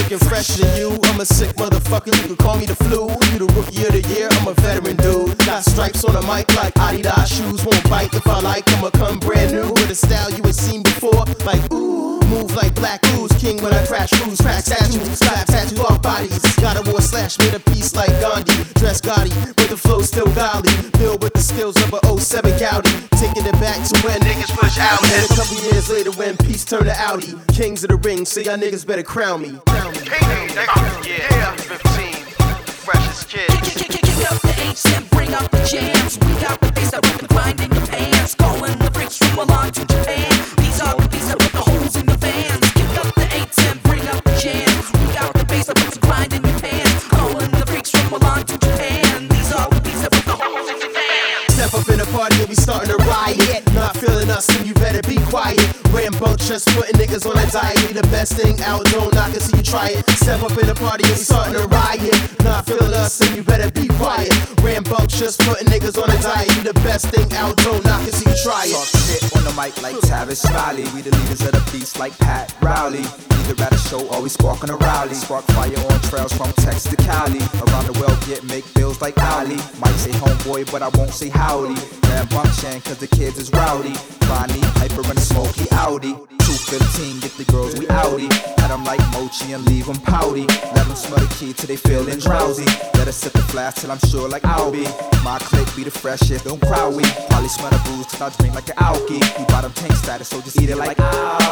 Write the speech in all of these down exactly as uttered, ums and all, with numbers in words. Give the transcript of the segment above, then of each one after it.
looking fresher than you. I'm a sick motherfucker, you can call me the flu. You the rookie of the year, I'm a veteran dude. Got stripes on the mic like Adidas shoes. Won't bite if I like, I'ma come brand new with a style you ain't seen before. Like ooh, move like black ooze. King when I crash cruise, crack statues, slap tattoo off bodies. Got a war slash, made a piece like Gandhi. Dress gaudy, but the flow still golly. Build with the skills of a oh seven Gaudi. Taking it back to when niggas push out. And a couple years later when peace turned to Audi. Kings of the ring, so y'all niggas better crown me. Crown me. King, uh, yeah, fifteen, freshest kid. Kick up the H and bring out the jams. We got the bass that we can find in your pants. Calling the freaks from Milan to Japan. These are the beats that put the holes in the fans. Kick up the H and bring out the jams. We got the bass that we can find in your pants. Calling the freaks from Milan to Japan. These are the beats that put the holes in the fans. Step up in the party and we starting to riot. Not feeling us, then you better be quiet. Rambunctious, putting niggas on a diet. We the best thing out, don't knock it, so you try it. Step up in the party and we starting to riot. Not feeling us, then you better be quiet. Rambunctious, putting niggas on a diet. We the best thing out, don't knock it, so you try it. Talk shit on the mic like Tavis Smiley. We the leaders of the beast like Pat Rowley. Either at a show or we spark on a rally. Spark fire on trails from Texas to Cali. Around the world get make bills like Ali. Might say homeboy but I won't say howdy. Rambunctious cause the kids is rowdy. Ronnie, Hyper and a smoky Audi. two fifteen, get the girls, we outie. Had them like mochi and leave them pouty. Let them smell the key till they feelin' drowsy. Let us sip the flask till I'm sure like I'll be. My clique be the freshest, don't crowd we. Probably smell the booze till I drink like an alky. We bottom tank status, so just eat it like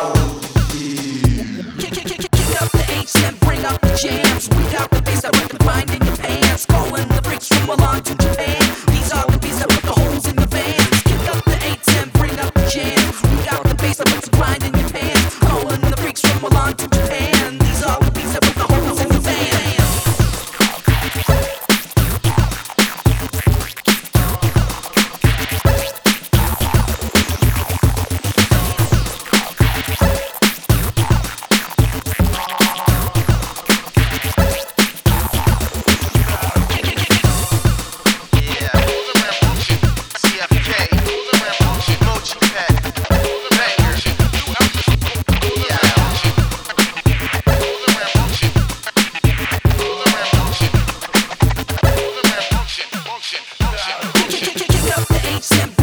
alky. Kick, kick, kick, kick up the H and bring out the jams. We got the bass that we can find in your pants. Calling the freaks from Milan to Japan. These are the beats that put the holes in the fans. Kick up the H and bring out the jams. We got the bass that puts the grind in your pants. Calling the freaks from Milan to Japan. These are the beats that put the holes in the fans. Kick up the H and